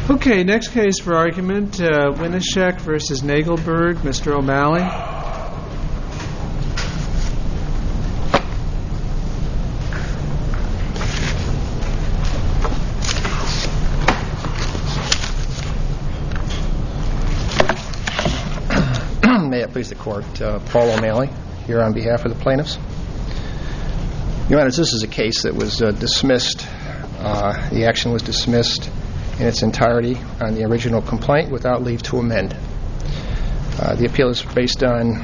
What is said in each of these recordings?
Okay, next case for argument, Winishek versus Nagelberg. Mr. O'Malley. May it please the Court, Paul O'Malley, here on behalf of the plaintiffs. Your Honor, this is a case that was dismissed. The action was dismissed in its entirety on the original complaint without leave to amend. The appeal is based on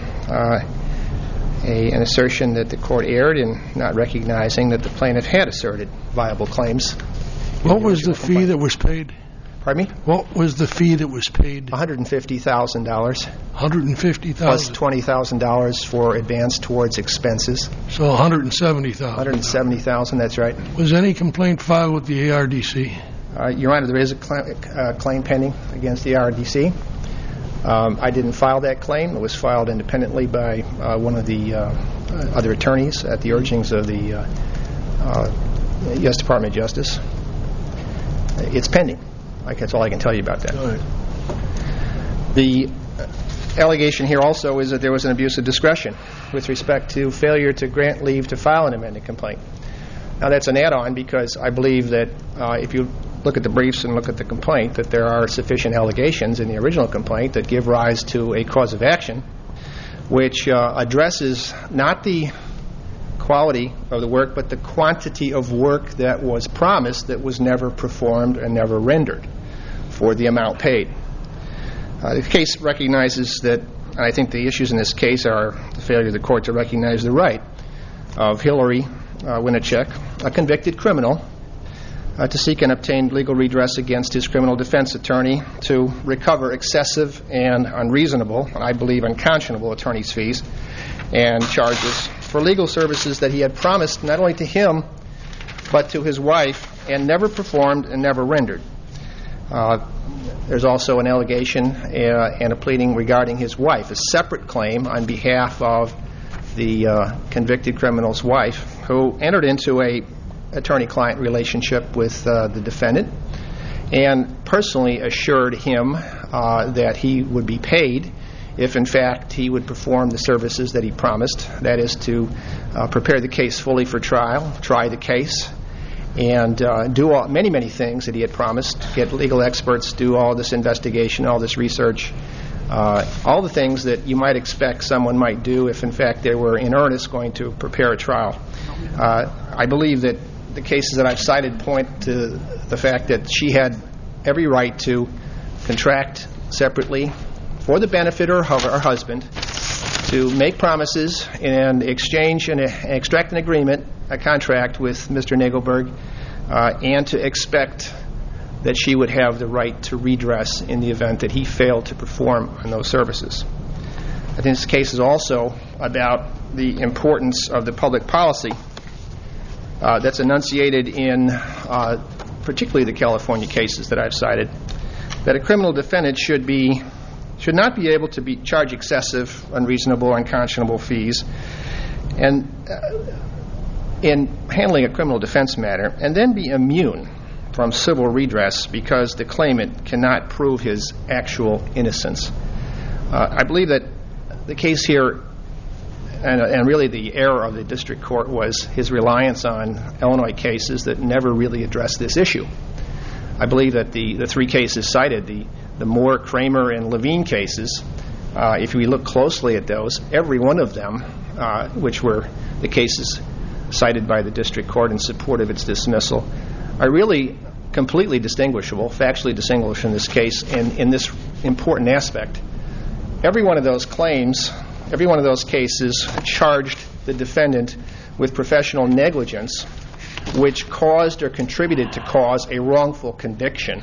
an assertion that the Court erred in not recognizing that the plaintiff had asserted viable claims. What was the fee that was paid? Pardon me? What was the fee that was paid? $150,000. $150,000. Plus $20,000 for advance towards expenses. So $170,000. $170,000, that's right. Was any complaint filed with the ARDC? Your Honor, there is a claim pending against the ARDC. I didn't file that claim. It was filed independently by one of the other attorneys at the urgings of the U.S. Department of Justice. It's pending. That's all I can tell you about that. All right. The allegation here also is that there was an abuse of discretion with respect to failure to grant leave to file an amended complaint. Now, that's an add-on because I believe that if you look at the briefs and look at the complaint, that there are sufficient allegations in the original complaint that give rise to a cause of action which addresses not the quality of the work but the quantity of work that was promised that was never performed and never rendered for the amount paid. The case recognizes that, and I think the issues in this case are the failure of the Court to recognize the right of Hillary Winishek, a convicted criminal, to seek and obtain legal redress against his criminal defense attorney to recover excessive and unreasonable, and I believe unconscionable, attorney's fees and charges for legal services that he had promised not only to him but to his wife and never performed and never rendered. There's also an allegation and a pleading regarding his wife, a separate claim on behalf of the convicted criminal's wife, who entered into a attorney-client relationship with the defendant and personally assured him that he would be paid if, in fact, he would perform the services that he promised, that is to prepare the case fully for trial, try the case, and do many things that he had promised, get legal experts, do all this investigation, all this research, all the things that you might expect someone might do if, in fact, they were in earnest going to prepare a trial. I believe that the cases that I've cited point to the fact that she had every right to contract separately for the benefit of her husband, to make promises and exchange and extract an agreement, a contract with Mr. Nagelberg, and to expect that she would have the right to redress in the event that he failed to perform on those services. I think this case is also about the importance of the public policy that's enunciated in particularly the California cases that I've cited, that a criminal defendant should not be able to charge excessive, unreasonable, or unconscionable fees and in handling a criminal defense matter and then be immune from civil redress because the claimant cannot prove his actual innocence. I believe that the case here and really the error of the district court was his reliance on Illinois cases that never really addressed this issue. I believe that the three cases cited, the Moore, Kramer, and Levine cases, if we look closely at those, every one of them, which were the cases cited by the district court in support of its dismissal, are really completely distinguishable, factually distinguished in this case, in this important aspect. Every one of those claims, every one of those cases charged the defendant with professional negligence, which caused or contributed to cause a wrongful conviction.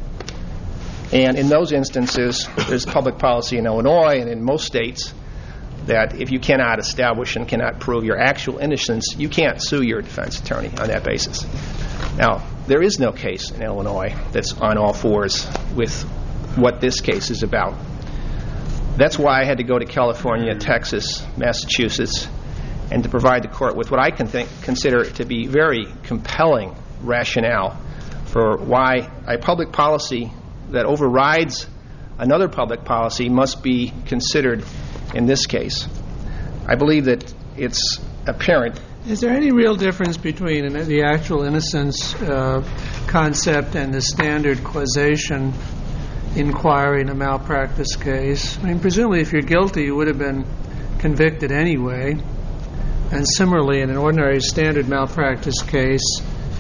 And in those instances, there's public policy in Illinois and in most states that if you cannot establish and cannot prove your actual innocence, you can't sue your defense attorney on that basis. Now, there is no case in Illinois that's on all fours with what this case is about. That's why I had to go to California, Texas, Massachusetts, and to provide the court with what I consider to be very compelling rationale for why a public policy that overrides another public policy must be considered in this case. I believe that it's apparent. Is there any real difference between the actual innocence concept and the standard causation inquiry in a malpractice case? I mean, presumably if you're guilty, you would have been convicted anyway. And similarly, in an ordinary standard malpractice case,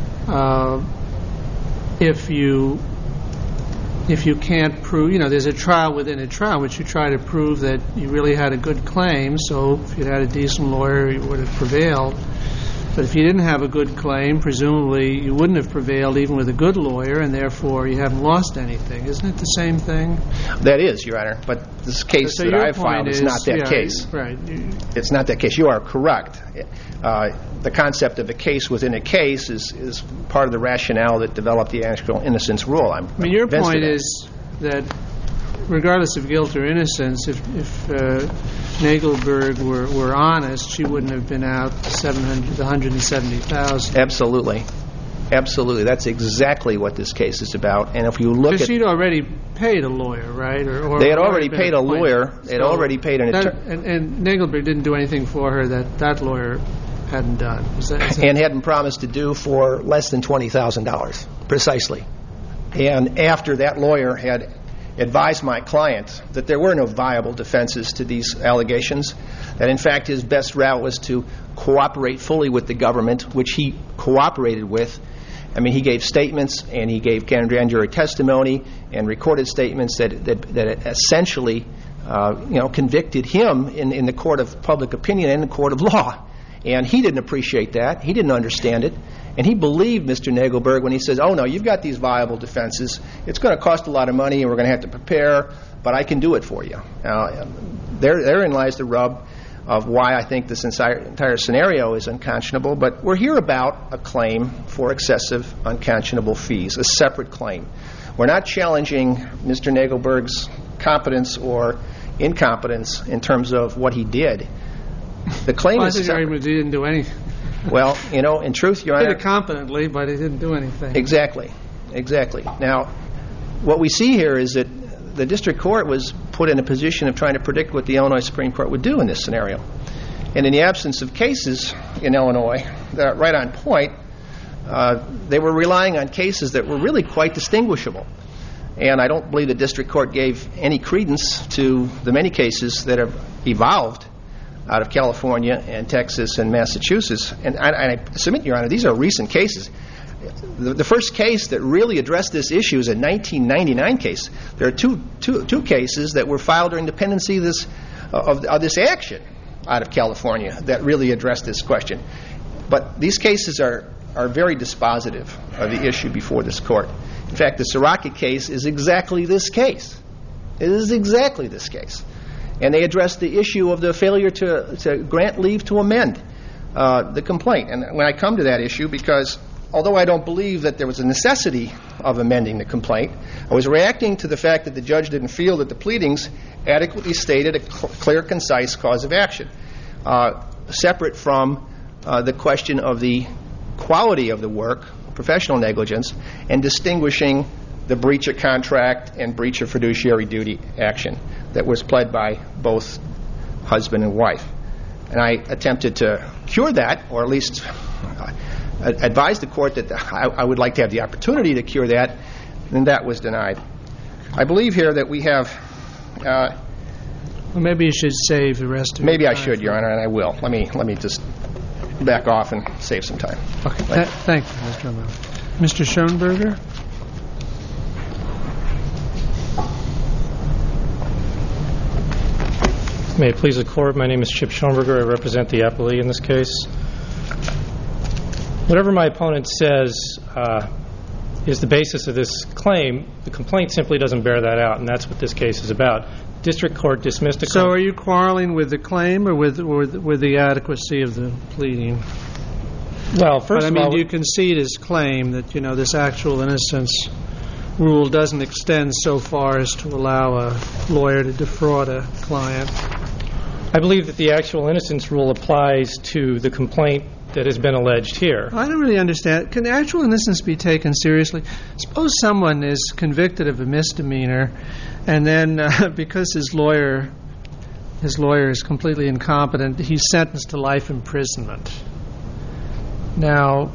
if you can't prove, there's a trial within a trial which you try to prove that you really had a good claim, so if you had a decent lawyer, you would have prevailed. But if you didn't have a good claim, presumably you wouldn't have prevailed even with a good lawyer, and therefore you haven't lost anything. Isn't it the same thing? That is, Your Honor. But this case that I've filed is not that case. Right. It's not that case. You are correct. The concept of a case within a case is part of the rationale that developed the actual innocence rule. Your point is that regardless of guilt or innocence, if Nagelberg were honest, she wouldn't have been out $170,000. Absolutely. That's exactly what this case is about. And if you look at... She'd already paid a lawyer, right? They had already paid a lawyer. They had already paid an attorney. And Nagelberg didn't do anything for her that lawyer hadn't done. And hadn't promised to do for less than $20,000, precisely. And after that lawyer had advised my client that there were no viable defenses to these allegations, that in fact his best route was to cooperate fully with the government, which he cooperated with. I mean, he gave statements and he gave grand jury testimony and recorded statements that essentially convicted him in the court of public opinion and the court of law. And he didn't appreciate that. He didn't understand it. And he believed Mr. Nagelberg when he says, oh, no, you've got these viable defenses. It's going to cost a lot of money and we're going to have to prepare, but I can do it for you. Therein lies the rub of why I think this entire scenario is unconscionable. But we're here about a claim for excessive unconscionable fees, a separate claim. We're not challenging Mr. Nagelberg's competence or incompetence in terms of what he did. The claim is separate. He didn't do anything. Well, in truth, Your Honor... He did it competently, but he didn't do anything. Exactly. Now, what we see here is that the district court was put in a position of trying to predict what the Illinois Supreme Court would do in this scenario. And in the absence of cases in Illinois that are right on point, they were relying on cases that were really quite distinguishable. And I don't believe the district court gave any credence to the many cases that have evolved out of California and Texas and Massachusetts. And I submit, Your Honor, these are recent cases. The first case that really addressed this issue is a 1999 case. There are two cases that were filed during the pendency of this action out of California that really addressed this question. But these cases are very dispositive of the issue before this court. In fact, the Siraki case is exactly this case. It is exactly this case. And they addressed the issue of the failure to grant leave to amend the complaint. And when I come to that issue, because although I don't believe that there was a necessity of amending the complaint, I was reacting to the fact that the judge didn't feel that the pleadings adequately stated a clear, concise cause of action, separate from the question of the quality of the work, professional negligence, and distinguishing the breach of contract and breach of fiduciary duty action that was pled by both husband and wife. And I attempted to cure that, or at least advise the court that I would like to have the opportunity to cure that, and that was denied. I believe here that we have... well, maybe you should save the rest of it. Maybe I should, Your Honor, and I will. Let me just back off and save some time. Okay. Thank you, Mr. O'Malley. Mr. Schoenberger? May it please the Court, my name is Chip Schoenberger. I represent the appellee in this case. Whatever my opponent says is the basis of this claim, the complaint simply doesn't bear that out, and that's what this case is about. District Court dismissed the claim. So are you quarreling with the claim or with the adequacy of the pleading? Well, first of all... you concede his claim that, this actual innocence rule doesn't extend so far as to allow a lawyer to defraud a client. I believe that the actual innocence rule applies to the complaint that has been alleged here. I don't really understand. Can actual innocence be taken seriously? Suppose someone is convicted of a misdemeanor, and then because his lawyer is completely incompetent, he's sentenced to life imprisonment. Now,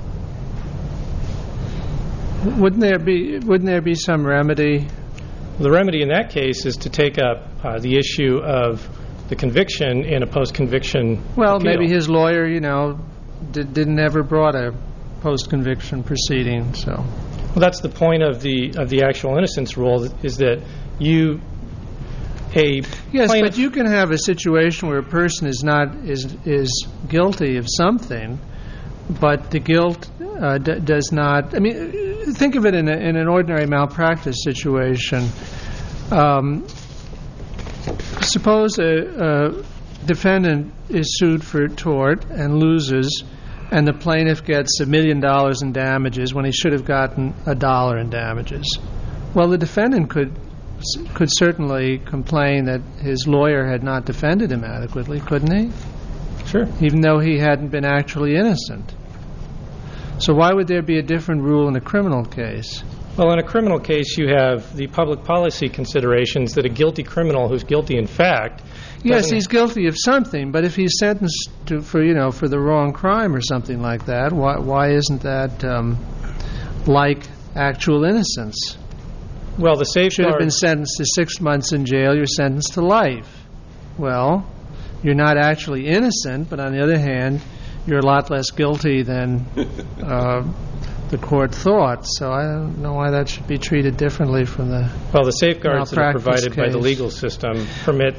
wouldn't there be some remedy? The remedy in that case is to take up the issue of the conviction in a post-conviction Well, appeal. maybe his lawyer, didn't ever brought a post-conviction proceeding. So, Well, that's the point of the actual innocence rule, is that yes, but you can have a situation where a person is guilty of something, but the guilt does not. I mean, think of it in an ordinary malpractice situation. Suppose a defendant is sued for tort and loses, and the plaintiff gets $1 million in damages when he should have gotten $1 in damages. Well, the defendant could certainly complain that his lawyer had not defended him adequately, couldn't he? Sure. Even though he hadn't been actually innocent. So why would there be a different rule in a criminal case? Well, in a criminal case, you have the public policy considerations that a guilty criminal who's guilty in fact. Yes, he's guilty of something, but if he's sentenced for the wrong crime or something like that, why isn't that like actual innocence? Well, the safeguard should have been sentenced to 6 months in jail. You're sentenced to life. Well, you're not actually innocent, but on the other hand, you're a lot less guilty than the court thought. So I don't know why that should be treated differently from the the safeguards that are provided by the legal system permit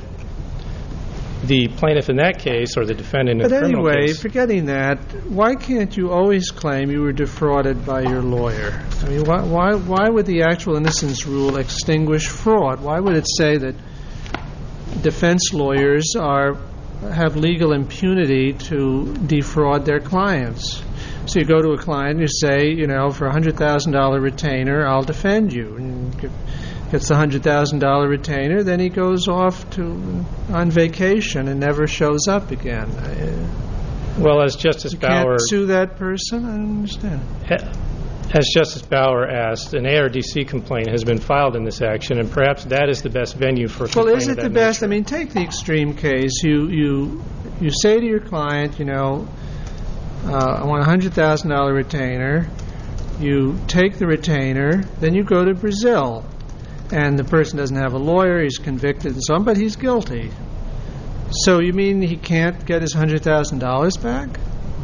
the plaintiff in that case or the defendant in the criminal case. But anyway, forgetting that, why can't you always claim you were defrauded by your lawyer? I mean, why would the actual innocence rule extinguish fraud? Why would it say that defense lawyers have legal impunity to defraud their clients? So you go to a client and you say, for a $100,000 retainer, I'll defend you. And gets the $100,000 retainer, then he goes off on vacation and never shows up again. Well, as Justice Bauer... can't sue that person? I don't understand. As Justice Bauer asked, an ARDC complaint has been filed in this action, and perhaps that is the best venue for a complaint. Well, is it the best? I mean, take the extreme case. You say to your client, I want a $100,000 retainer. You take the retainer, then you go to Brazil. And the person doesn't have a lawyer, he's convicted and so on, but he's guilty. So you mean he can't get his $100,000 back?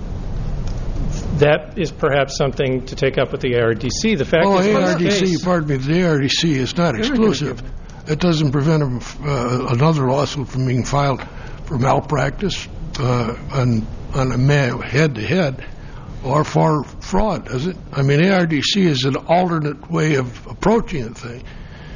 That is perhaps something to take up with the ARDC. The fact is, the ARDC is not exclusive. It doesn't prevent another lawsuit from being filed for malpractice on a head-to-head or for fraud, does it? I mean, ARDC is an alternate way of approaching the thing.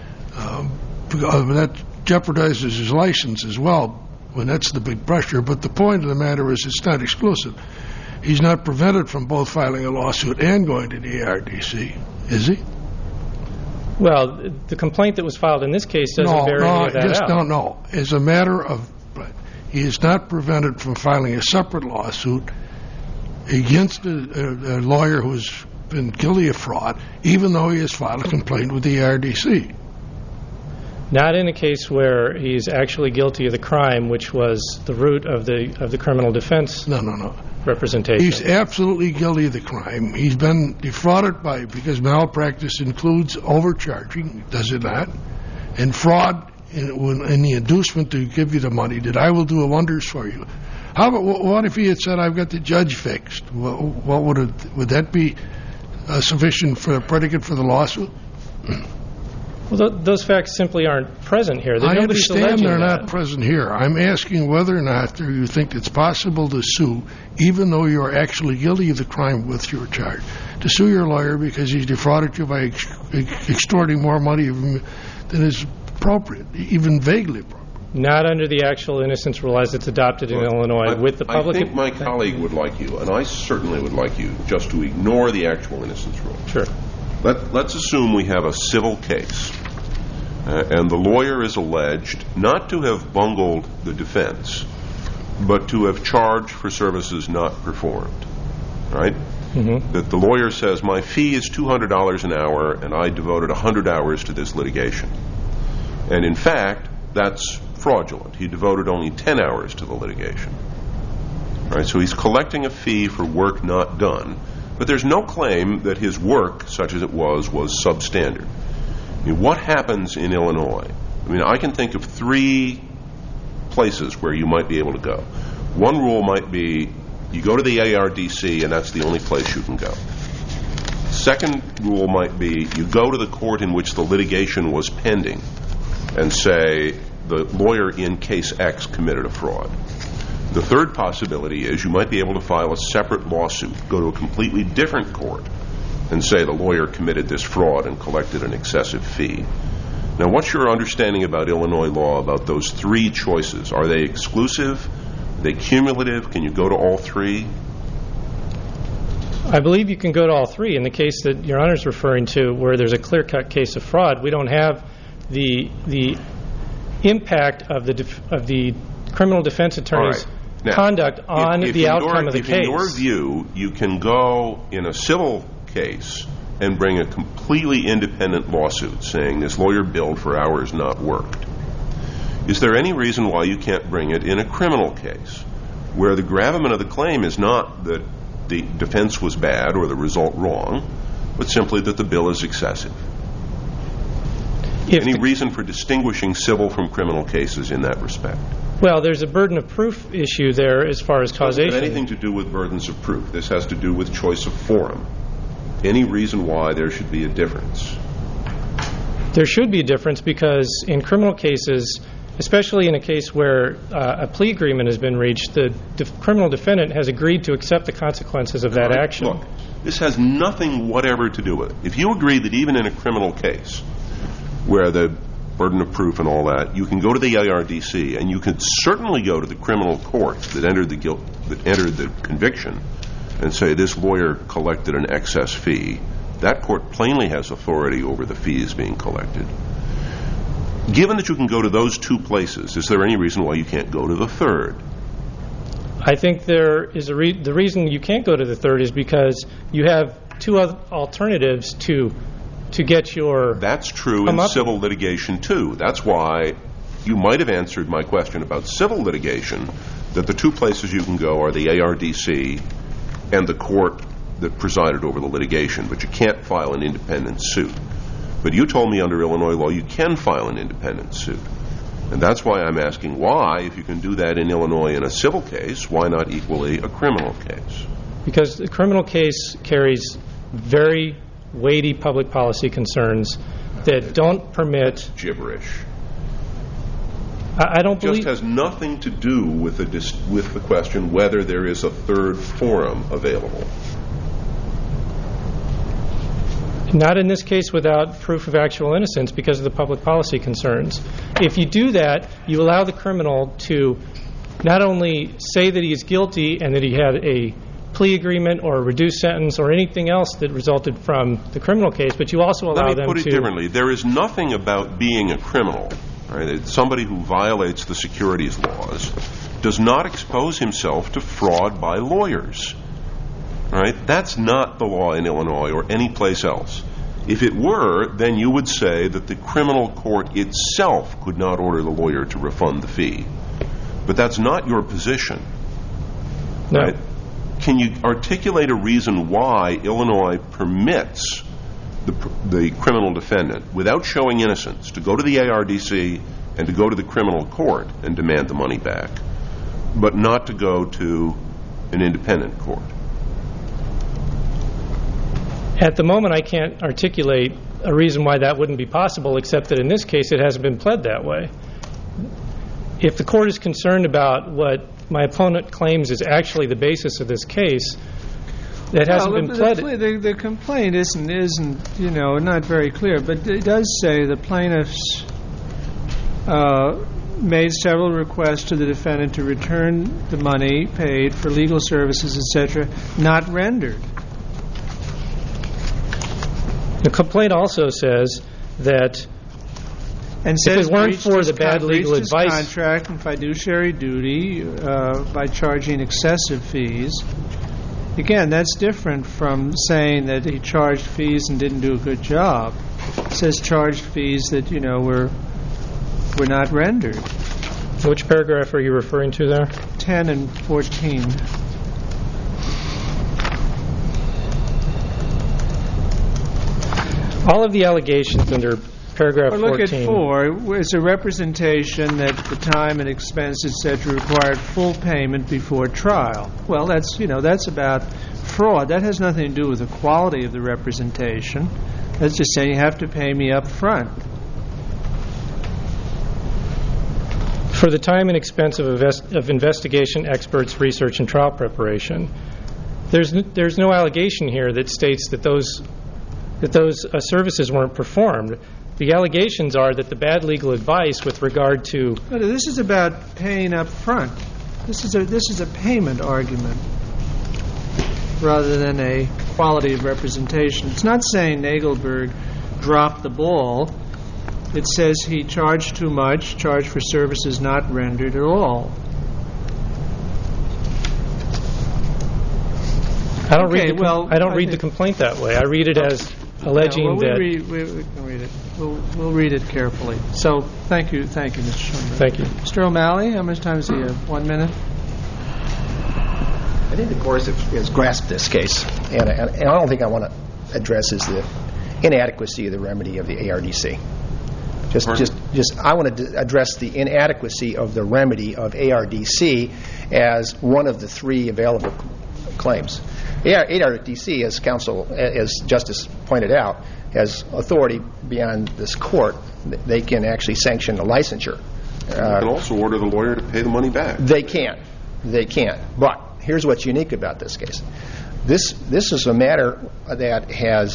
That jeopardizes his license as well, when that's the big pressure. But the point of the matter is it's not exclusive. He's not prevented from both filing a lawsuit and going to the ARDC, is he? Well, the complaint that was filed in this case doesn't bear any of that out. No, I just don't know. As a matter of... He is not prevented from filing a separate lawsuit against a lawyer who's been guilty of fraud, even though he has filed a complaint with the ARDC. Not in a case where he's actually guilty of the crime, which was the root of the criminal defense. No. Representation. He's absolutely guilty of the crime. He's been defrauded because malpractice includes overcharging, does it not? And fraud in the inducement to give you the money that I will do wonders for you. How about what if he had said, I've got the judge fixed? What would that be sufficient for a predicate for the lawsuit? Well, those facts simply aren't present here. I understand they're not present here. I'm asking whether or not you think it's possible to sue, even though you're actually guilty of the crime with your charge, to sue your lawyer because he's defrauded you by extorting more money than is appropriate, even vaguely appropriate. Not under the actual innocence rule as it's adopted in Illinois with the public... I think my colleague would like you, and I certainly would like you, just to ignore the actual innocence rule. Sure. Let's assume we have a civil case, and the lawyer is alleged not to have bungled the defense, but to have charged for services not performed, right? That the lawyer says, my fee is $200 an hour, and I devoted 100 hours to this litigation. And in fact, that's fraudulent. He devoted only 10 hours to the litigation. Right? So he's collecting a fee for work not done, but there's no claim that his work, such as it was substandard. I mean, what happens in Illinois? I mean, I can think of 3 places where you might be able to go. One rule might be you go to the ARDC, and that's the only place you can go. Second rule might be you go to the court in which the litigation was pending and say the lawyer in case X committed a fraud. The third possibility is you might be able to file a separate lawsuit, go to a completely different court, and say the lawyer committed this fraud and collected an excessive fee. Now, what's your understanding about Illinois law about those 3 choices? Are they exclusive? Are they cumulative? Can you go to all 3? I believe you can go to all 3. In the case that Your Honor is referring to, where there's a clear-cut case of fraud, we don't have the impact of the criminal defense attorney's conduct on the outcome of the case. In your view, you can go in a civil case and bring a completely independent lawsuit saying this lawyer billed for hours not worked. Is there any reason why you can't bring it in a criminal case where the gravamen of the claim is not that the defense was bad or the result wrong, but simply that the bill is excessive? Any reason for distinguishing civil from criminal cases in that respect? Well, there's a burden of proof issue there as far as causation. It doesn't have anything to do with burdens of proof. This has to do with choice of forum. Any reason why there should be a difference? There should be a difference because in criminal cases, especially in a case where a plea agreement has been reached, the criminal defendant has agreed to accept the consequences of that action. Look, this has nothing whatever to do with it. If you agree that even in a criminal case where the burden of proof and all that, you can go to the ARDC and you can certainly go to the criminal court that entered the conviction and say this lawyer collected an excess fee. That court plainly has authority over the fees being collected. Given that you can go to those 2 places, is there any reason why you can't go to the third? I think there is the reason you can't go to the third is because you have 2 other alternatives to get your... That's true in civil litigation, too. That's why you might have answered my question about civil litigation, that the 2 places you can go are the ARDC and the court that presided over the litigation, but you can't file an independent suit. But you told me under Illinois law you can file an independent suit. And that's why I'm asking why, if you can do that in Illinois in a civil case, why not equally a criminal case? Because the criminal case carries very weighty public policy concerns that don't permit... Gibberish. I don't believe... It just has nothing to do with the question whether there is a third forum available. Not in this case without proof of actual innocence because of the public policy concerns. If you do that, you allow the criminal to not only say that he is guilty and that he had a plea agreement or a reduced sentence or anything else that resulted from the criminal case, but you also allow them to... Let me put it differently. There is nothing about being a criminal, right? Somebody who violates the securities laws does not expose himself to fraud by lawyers. Right? That's not the law in Illinois or any place else. If it were, then you would say that the criminal court itself could not order the lawyer to refund the fee. But that's not your position. No. Right? Can you articulate a reason why Illinois permits the criminal defendant, without showing innocence, to go to the ARDC and to go to the criminal court and demand the money back, but not to go to an independent court? At the moment, I can't articulate a reason why that wouldn't be possible, except that in this case it hasn't been pled that way. If the court is concerned about what my opponent claims is actually the basis of this case, that hasn't been pled. The complaint isn't not very clear, but it does say the plaintiffs made several requests to the defendant to return the money paid for legal services, etc., not rendered. The complaint also says that And If says it weren't breached for his the bad legal breached his advice, contract and fiduciary duty by charging excessive fees. Again, that's different from saying that he charged fees and didn't do a good job. It says charged fees that, were not rendered. which paragraph are you referring to there? 10 and 14. All of the allegations under paragraph Well, look 14. at 4. It's a representation that the time and expense, etc., required full payment before trial. Well, that's about fraud. That has nothing to do with the quality of the representation. That's just saying you have to pay me up front. For the time and expense of investigation, experts, research, and trial preparation, there's no allegation here that states that those services weren't performed. The allegations are that the bad legal advice with regard to... But this is about paying up front. This is a payment argument rather than a quality of representation. It's not saying Nagelberg dropped the ball. It says he charged too much, charged for services not rendered at all. I don't read the complaint that way. I read it as alleging that... We can read it. We'll read it carefully. So, thank you, Mr. Schoenberg. Thank you. Mr. O'Malley, how much time does he have? 1 minute? I think the court has grasped this case, and I don't think I want to address is the inadequacy of the remedy of the ARDC. I want to address the inadequacy of the remedy of ARDC as one of the 3 available claims. ARDC, as Justice pointed out, has authority beyond this court. They can actually sanction the licensure. They can also order the lawyer to pay the money back. They can. But here's what's unique about this case. This is a matter that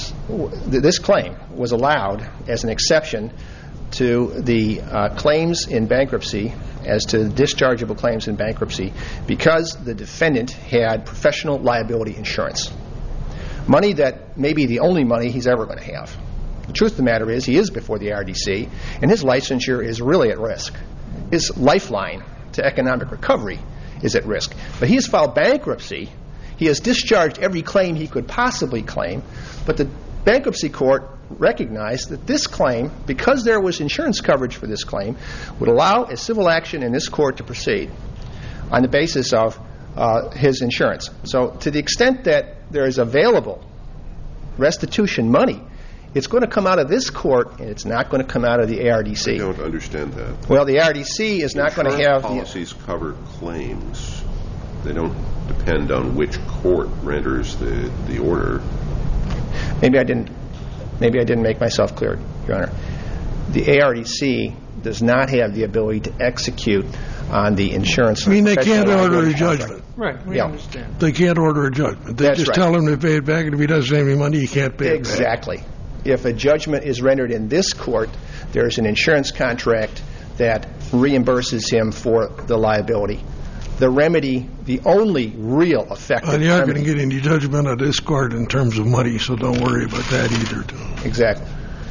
this claim was allowed as an exception to the claims in bankruptcy, as to dischargeable claims in bankruptcy, because the defendant had professional liability insurance. Money that may be the only money he's ever going to have. The truth of the matter is he is before the ARDC, and his licensure is really at risk. His lifeline to economic recovery is at risk. But he has filed bankruptcy. He has discharged every claim he could possibly claim, but the bankruptcy court recognized that this claim, because there was insurance coverage for this claim, would allow a civil action in this court to proceed on the basis of his insurance. So to the extent that there is available restitution money, it's going to come out of this court, and it's not going to come out of the ARDC. I don't understand that. Well, the ARDC is not going to have... Policies cover claims. They don't depend on which court renders the order. Maybe I didn't make myself clear, Your Honor. The ARDC does not have the ability to execute on the insurance. I mean, they can't order a judgment. Right, we understand. They can't order a judgment. They just tell him to pay it back, and if he doesn't have any money, he can't pay it back. Exactly. If a judgment is rendered in this court, there's an insurance contract that reimburses him for the liability. The remedy, the only real effective remedy... You're not going to get any judgment of this court in terms of money, so don't worry about that either, too. Exactly.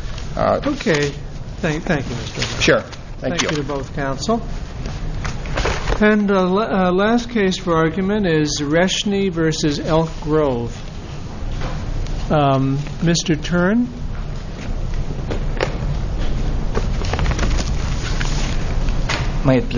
Okay. Thank you, Mr. O'Malley. Sure. Thank you. Thank you to both counsel. And last case for argument is Reshny versus Elk Grove. Mr. Tern? May it please